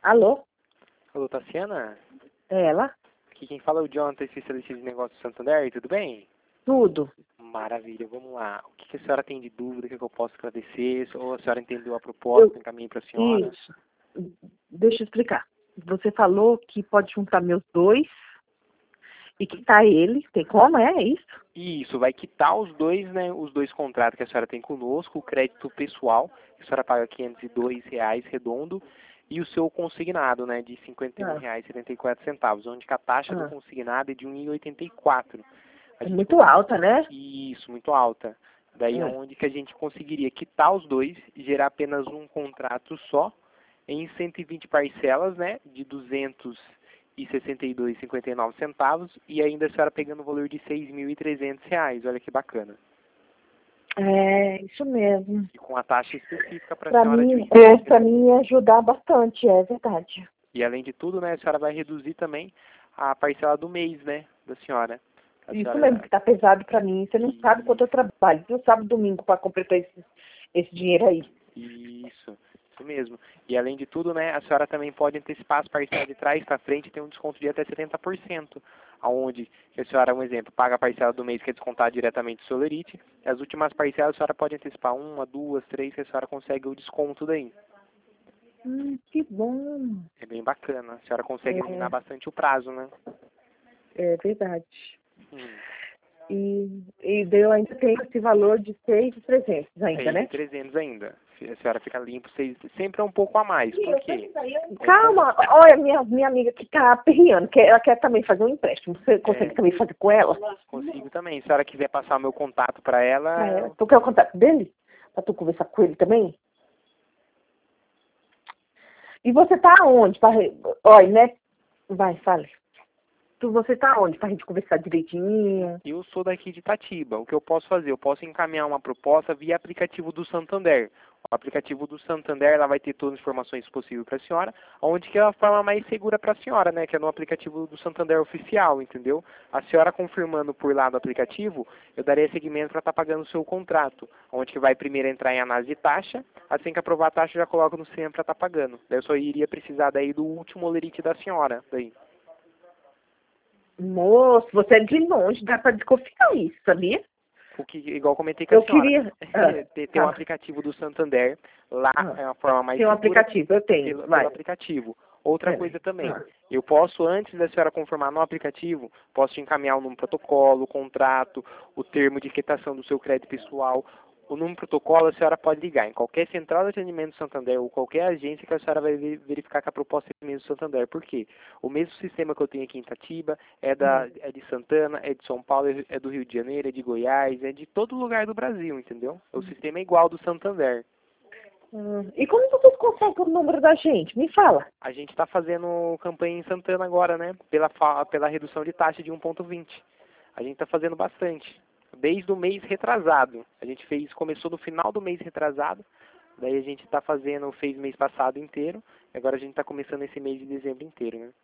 Alô? Alô, Tassiana? É ela? Aqui quem fala é o Jonathan, especialista de negócios do Santander, tudo bem? Tudo. Maravilha, vamos lá. O que a senhora tem de dúvida que eu posso esclarecer? Ou a senhora entendeu a proposta, encaminhei para a senhora? Isso. Deixa eu explicar. Você falou que pode juntar meus dois e quitar ele. Tem como? É isso? Isso, vai quitar os dois, né, os dois contratos que a senhora tem conosco, o crédito pessoal, que a senhora paga R$ 502 redondo, e o seu consignado, né, de R$ 51,74, onde que a taxa do consignado é de 1,84. É muito alta, né? Isso, muito alta. Daí é onde que a gente conseguiria quitar os dois e gerar apenas um contrato só, em 120 parcelas, né, de R$ 262,59, e ainda a senhora pegando o valor de R$ 6.300. Olha que bacana. É, isso mesmo. E com a taxa específica para a Pra senhora de mim, 1,80. pra mim ia ajudar bastante, é verdade. E além de tudo, né, a senhora vai reduzir também a parcela do mês, né, da senhora. A Isso senhora mesmo, que tá pesado pra mim. Você não sabe quanto eu trabalho. Você não sabe domingo pra completar esse dinheiro aí. Isso mesmo. E além de tudo, né, a senhora também pode antecipar as parcelas de trás para frente e tem um desconto de até 70%. Aonde a senhora, um exemplo, paga a parcela do mês que é descontada diretamente do Solerite, e as últimas parcelas a senhora pode antecipar uma, duas, três, que a senhora consegue o desconto daí. Que bom. É bem bacana. A senhora consegue eliminar bastante o prazo, né? É verdade. Hum. E daí eu ainda tenho esse valor de 6.300 ainda, né? 6.300 ainda. A senhora fica limpo, sempre é um pouco a mais. Por quê? Calma, olha, minha amiga que tá aperreando, que ela quer também fazer um empréstimo. Você consegue também fazer com ela? Consigo também. Se a senhora quiser passar o meu contato para ela... Tu quer o contato dele? Pra tu conversar com ele também? E você tá onde? Olha, né? Vai, fale. Você tá onde pra gente conversar direitinho? Eu sou daqui de Itatiba. O que eu posso fazer? Eu posso encaminhar uma proposta via aplicativo do Santander. O aplicativo do Santander ela vai ter todas as informações possíveis para a senhora, onde que é a forma mais segura para a senhora, né? Que é no aplicativo do Santander oficial, entendeu? A senhora confirmando por lá do aplicativo, eu daria seguimento para estar pagando o seu contrato, onde que vai primeiro entrar em análise de taxa, assim que aprovar a taxa eu já coloco no sistema para estar pagando. Daí eu só iria precisar daí do último olerite da senhora, daí. Moço, você é de longe, dá pra desconfiar isso, sabia? O que, igual comentei com a senhora, tem um tá. aplicativo do Santander, lá é uma forma mais Tem um segura aplicativo, eu tenho, pelo aplicativo. Outra coisa também, eu posso, antes da senhora confirmar no aplicativo, posso te encaminhar o número protocolo, o contrato, o termo de quitação do seu crédito pessoal. O número protocolo a senhora pode ligar em qualquer central de atendimento do Santander ou qualquer agência que a senhora vai verificar que a proposta é mesmo do Santander. Por quê? O mesmo sistema que eu tenho aqui em Itatiba é de Santana, é de São Paulo, é do Rio de Janeiro, é de Goiás, é de todo lugar do Brasil, entendeu? O sistema é igual ao do Santander. E como vocês conseguem o número da gente? Me fala. A gente está fazendo campanha em Santana agora, né? Pela redução de taxa de 1,20. A gente está fazendo bastante. Desde o mês retrasado. A gente começou no final do mês retrasado. Daí a gente está fez mês passado inteiro. E agora a gente está começando esse mês de dezembro inteiro, né?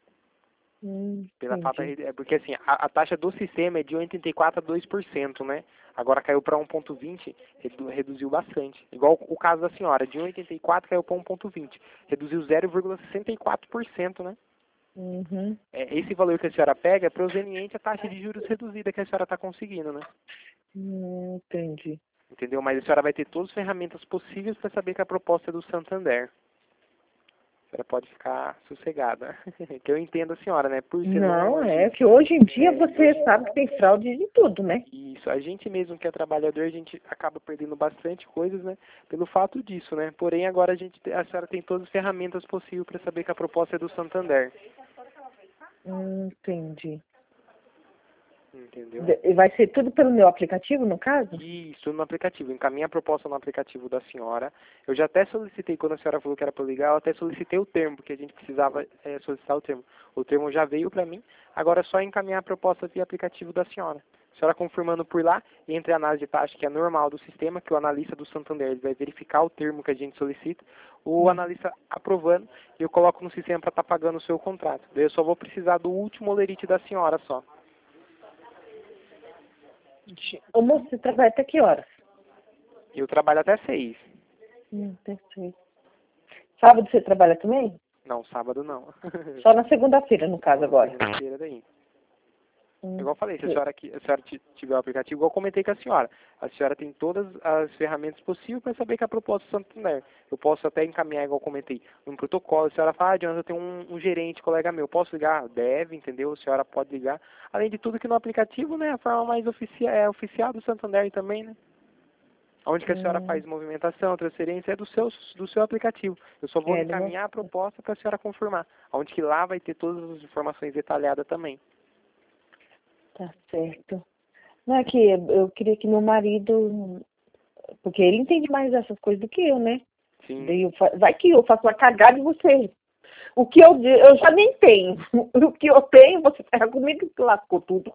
Porque assim, a taxa do sistema é de 84 a 2%, né? Agora caiu para 1,20, reduziu bastante. Igual o caso da senhora, de 1,84 caiu para 1,20, reduziu 0,64%, né? Esse valor que a senhora pega é proveniente à taxa de juros reduzida que a senhora está conseguindo, né? Entendi. Entendeu? Mas a senhora vai ter todas as ferramentas possíveis para saber que a proposta é do Santander. A senhora pode ficar sossegada. Que eu entendo a senhora, né? Por ser Não, longe, é que hoje em dia você sabe que tem fraude de tudo, né? Isso, a gente mesmo que é trabalhador, a gente acaba perdendo bastante coisas, né? Pelo fato disso, né? Porém, agora a senhora tem todas as ferramentas possíveis para saber que a proposta é do Santander. Entendi. Entendeu? Vai ser tudo pelo meu aplicativo, no caso? Isso, no aplicativo. Encaminha a proposta no aplicativo da senhora. Eu já até solicitei, quando a senhora falou que era para ligar, eu até solicitei o termo, porque a gente precisava solicitar o termo. O termo já veio para mim, agora é só encaminhar a proposta via aplicativo da senhora. A senhora confirmando por lá, entre a análise de taxa, que é normal do sistema, que o analista do Santander ele vai verificar o termo que a gente solicita, o analista aprovando, e eu coloco no sistema para estar pagando o seu contrato. Daí eu só vou precisar do último olerite da senhora só. Ô, moço, você trabalha até que horas? Eu trabalho até 6. Até 6. Sábado você trabalha também? Não, sábado não. Só na segunda-feira, no caso, agora. Segunda-feira daí. Igual eu falei, se a senhora tiver o aplicativo, igual eu comentei com a senhora tem todas as ferramentas possíveis para saber que a proposta do Santander. Eu posso até encaminhar, igual eu comentei, um protocolo. A senhora fala, Jonas, eu tenho um gerente, colega meu, posso ligar? Deve, entendeu? A senhora pode ligar. Além de tudo que no aplicativo, né, a forma mais oficial do Santander também, né? Onde que a senhora faz movimentação, transferência, é do seu aplicativo. Eu só vou encaminhar a proposta para a senhora confirmar. Onde que lá vai ter todas as informações detalhadas também. Tá certo. Não é que eu queria que meu marido, porque ele entende mais dessas coisas do que eu, né? Sim. Daí vai que eu faço uma cagada e você. O que eu já nem tenho. O que eu tenho, você pega comigo que lascou tudo.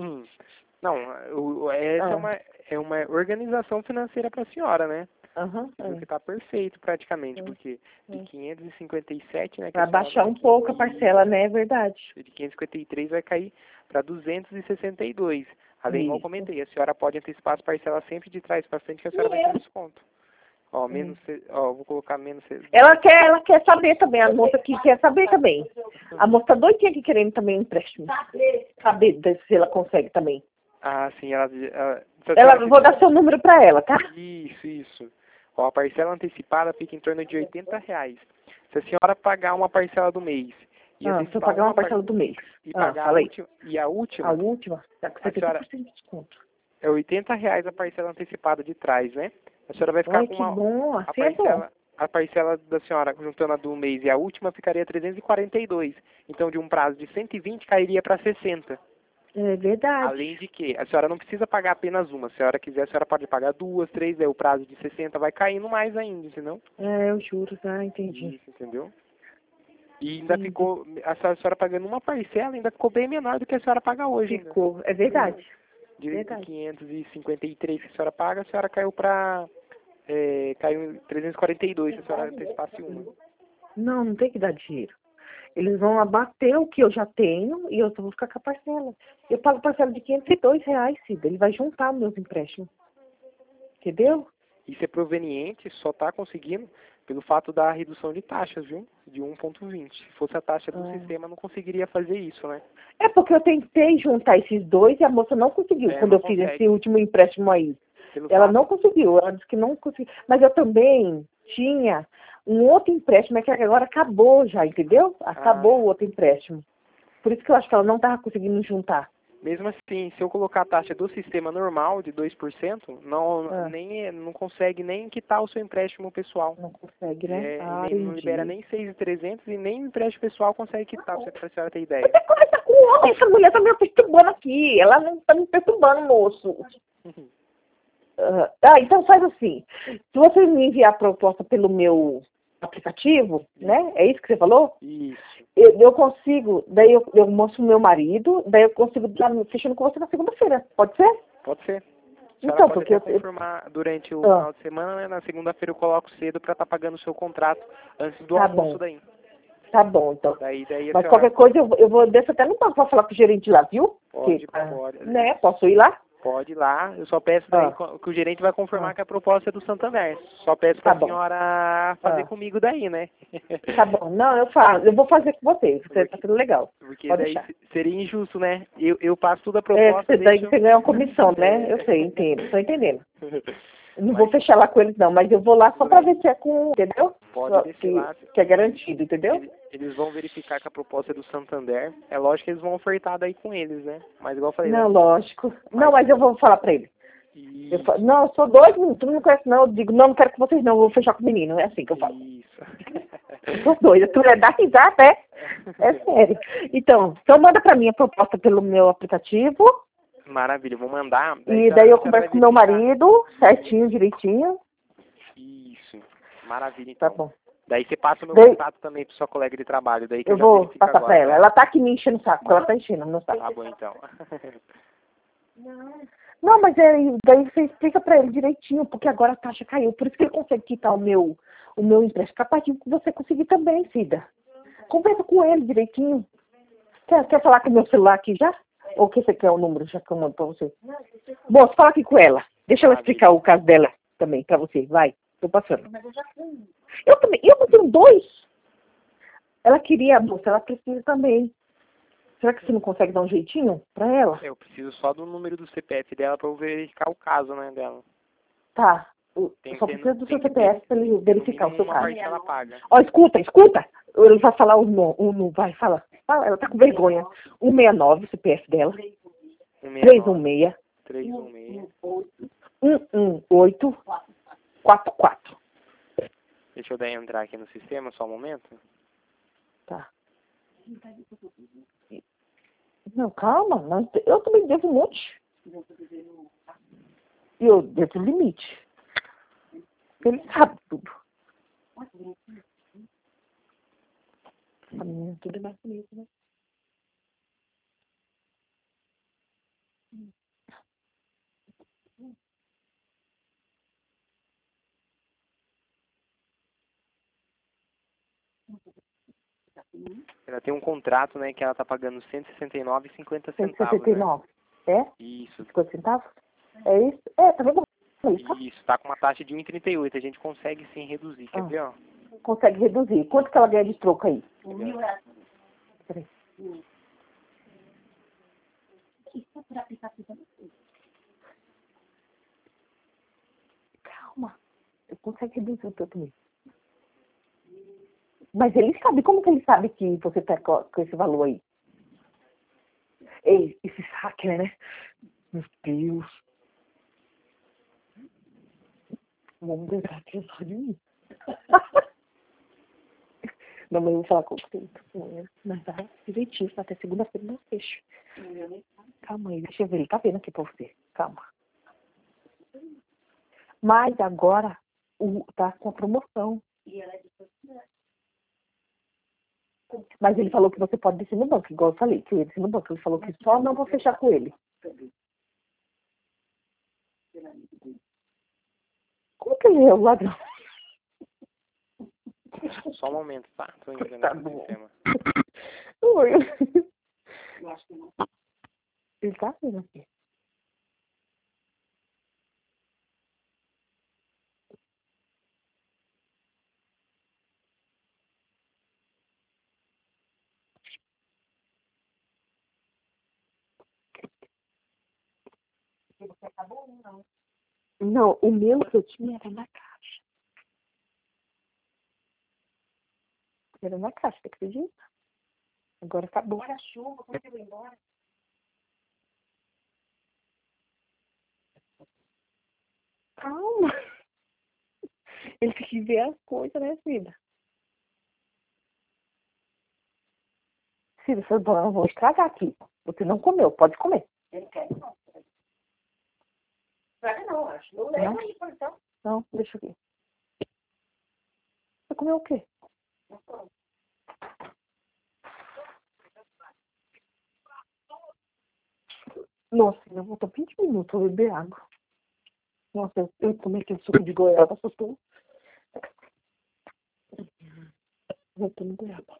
Não, essa é uma organização financeira para a senhora, né? Que tá perfeito praticamente, porque de 557, né? Para baixar um pouco a parcela, né? É verdade. De 553 vai cair para 262. Além, igual eu comentei, a senhora pode antecipar as parcelas sempre de trás para frente, que a senhora vai ter desconto. Ó, vou colocar menos... Ela quer saber também, a moça aqui quer saber também. A moça tá doidinha aqui querendo também um empréstimo. Saber se ela consegue também. Ah, sim, vou dar seu número para ela, tá? Isso. Ó, a parcela antecipada fica em torno de R$80. Se a senhora pagar uma parcela do mês... se eu pagar uma parcela do mês. E pagar a última... A última? Tá com 70% de desconto. É R$80 a parcela antecipada de trás, né? A senhora vai ficar com uma... Bom, assim é bom. A parcela da senhora, juntando a do mês e a última, ficaria 342. Então, de um prazo de 120, cairia para 60. É verdade. Além de que a senhora não precisa pagar apenas uma. Se a senhora quiser, a senhora pode pagar 2, 3, o prazo de 60 vai caindo mais ainda, entendeu? Eu juro, tá? Entendi. Isso, entendeu? E ainda ficou, a senhora pagando uma parcela, ainda ficou bem menor do que a senhora paga hoje. Ficou, é verdade. De 553 que a senhora caiu para... caiu em 342 se a senhora antecipasse uma. Não tem que dar dinheiro. Eles vão abater o que eu já tenho e eu só vou ficar com a parcela. Eu pago parcela de R$502, Cida. Ele vai juntar meus empréstimos. Entendeu? Isso é proveniente, só está conseguindo pelo fato da redução de taxas, viu? De 1,20. Se fosse a taxa do sistema, não conseguiria fazer isso, né? É porque eu tentei juntar esses dois e a moça não conseguiu quando eu fiz esse último empréstimo aí. Ela não conseguiu, ela disse que não conseguiu. Mas eu também tinha um outro empréstimo, que agora acabou já, entendeu? Acabou o outro empréstimo. Por isso que eu acho que ela não estava conseguindo juntar. Mesmo assim, se eu colocar a taxa do sistema normal de 2%, não consegue nem quitar o seu empréstimo pessoal. Não consegue, né? Não libera nem 6.300 e nem o empréstimo pessoal consegue quitar, pra senhora ter ideia. Você conversa com o homem, essa mulher tá me perturbando aqui. Ela não tá me perturbando, moço. Então faz assim. Se você me enviar a proposta pelo meu aplicativo, né? É isso que você falou? Isso. Eu consigo, daí eu mostro o meu marido, daí eu consigo estar fechando com você na segunda-feira. Pode ser? Pode ser. Então, porque eu confirmar durante o final de semana, né? Na segunda-feira eu coloco cedo para estar pagando o seu contrato antes do almoço daí. Tá bom, então. Daí mas qualquer coisa eu vou descer até no banco para falar com o gerente lá, viu? Pode. Né? Posso ir lá? Pode ir lá, eu só peço daí que o gerente vai confirmar que a proposta é do Santander. Só peço para a senhora fazer comigo daí, né? Tá bom, não, eu vou fazer com você tá tudo legal. Porque pode daí deixar. Seria injusto, né? Eu passo toda a proposta. Daí você ganha uma comissão, né? Eu sei, entendo, tô entendendo. Não vou fechar lá com eles não, mas eu vou lá só para ver se é com, entendeu? Pode descer lá. Que é garantido, entendeu? Eles vão verificar que a proposta é do Santander. É lógico que eles vão ofertar daí com eles, né? Mas igual eu falei... Não, lógico. Não, mas eu vou falar para ele. Não, eu sou doido, tu não me conhece não. Eu digo, não quero que vocês não, eu vou fechar com o menino. É assim que eu falo. Isso. Eu sou doida, tu dá risada, é? É sério. Então manda para mim a proposta pelo meu aplicativo. Maravilha, eu vou mandar. E daí eu converso com meu marido, certinho, direitinho. Isso, maravilha então. Tá bom. Daí você passa o meu contato também para sua colega de trabalho. Daí que eu vou passar para ela. Ela tá aqui me enchendo o saco, ela tá enchendo o meu saco. Tá bom então. Não, mas daí você explica para ele direitinho, porque agora a taxa caiu. Por isso que ele consegue quitar o meu empréstimo. Capaz de você conseguir também, Cida. Conversa com ele direitinho. Quer falar com o meu celular aqui já? Ou que você quer o número já que eu mando para você? Bom, fala aqui com ela. Deixa ela explicar o caso dela também para você. Vai, tô passando. Eu também. Eu não tenho dois. Ela queria, moça, ela precisa também. Será que você não consegue dar um jeitinho pra ela? Eu preciso só do número do CPF dela para eu verificar o caso, né, dela. Tá. Eu Tem só que ter, preciso do tem seu que CPF ter, pra ele tem que ter no verificar o mínimo seu uma caso. parcela paga. Ó, escuta, escuta. Ele vai falar vai, fala. Fala, ela tá com vergonha. 169, o CPF dela. 169 316 316. 11844. Deixa eu daí entrar aqui no sistema, só um momento. Tá. Não, calma. Eu também devo um monte. E eu devo o limite. Ele sabe tudo. A menina tudo é mais bonito, né? Ela tem um contrato, né, que ela tá pagando 169,50 centavos, né? 169. É? Isso. 50 centavos? É isso? É, tá vendo? Isso, tá com uma taxa de 1,38. A gente consegue sim reduzir, quer ver, ó? Consegue reduzir. Quanto que ela ganha de troco aí? Peraí. Calma. Eu consigo reduzir o teu também. Mas ele sabe. Como que ele sabe que você tá com esse valor aí? Ei, esse hacker, né? Meu Deus. Vamos tentar aqui só de mim. Não, mas eu vou falar com você. Mas vai direitinho, até segunda-feira não fecha. Calma aí, deixa eu ver. Ele tá vendo aqui pra você. Calma. Mas agora tá com a promoção. Mas ele falou que você pode descer no banco, igual eu falei, que eu ia descer no banco. Ele falou que só não vou fechar com ele. Como que ele é o ladrão? Só um momento, tá? Tô entrando Tá aqui no bom. sistema. Oi. Ele tá vendo aqui. Não, o meu que eu tinha era na caixa. Era na caixa, você acredita? Agora acabou. Olha a chuva, como que eu vou embora? Calma. Ele tem que ver as coisas, né, filha? Filha, eu vou estragar aqui. Você não comeu, pode comer. Ele quer, não. Não, acho. Não leva aí, então. Não, deixa aqui. Você comeu o quê? Nossa, eu vou estar 20 minutos a beber água. Nossa, eu tomei aquele suco de goiaba, só tô... Eu tô no goiaba.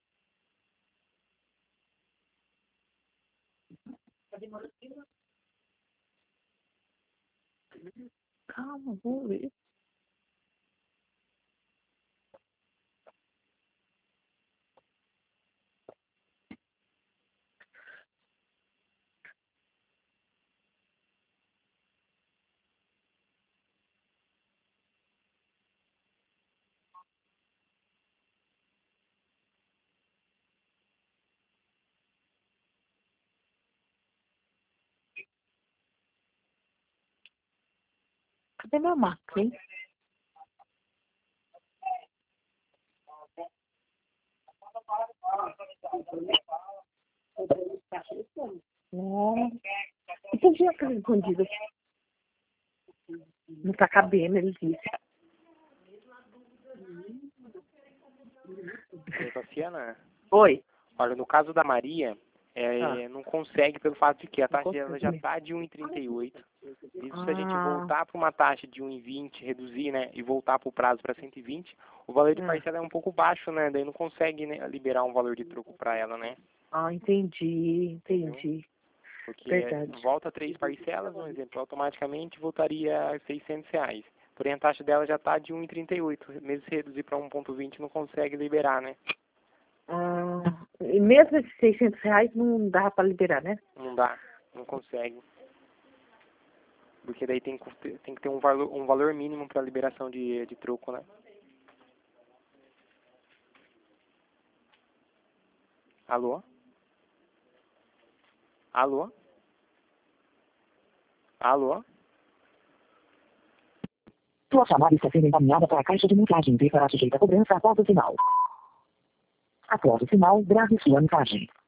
Calma, vamos ver. Cadê minha máquina, hein? Nossa. Então tinha aquela escondida. Não tá cabendo, ele disse. Tassiana, Oi. olha, no caso da Maria, não consegue pelo fato de que a taxa dela já está de 1,38. Isso, se a gente voltar para uma taxa de 1,20, reduzir, né, e voltar para o prazo para 120, o valor de parcela é um pouco baixo, né? Daí não consegue, né, liberar um valor de troco para ela, né? Ah, entendi. Porque Verdade. volta 3 parcelas, um exemplo, automaticamente voltaria a R$ 600. Porém, a taxa dela já está de 1,38. Mesmo se reduzir para 1,20, não consegue liberar, né? E mesmo esses R$600 não dá para liberar, né? Não dá, não consegue. Porque daí tem que ter um valor mínimo para liberação de troco, né? Alô? Alô? Alô? Sua chamada está sendo encaminhada para a caixa de mensagens e será sujeita a cobrança após o sinal. Após o sinal, grave sua mensagem.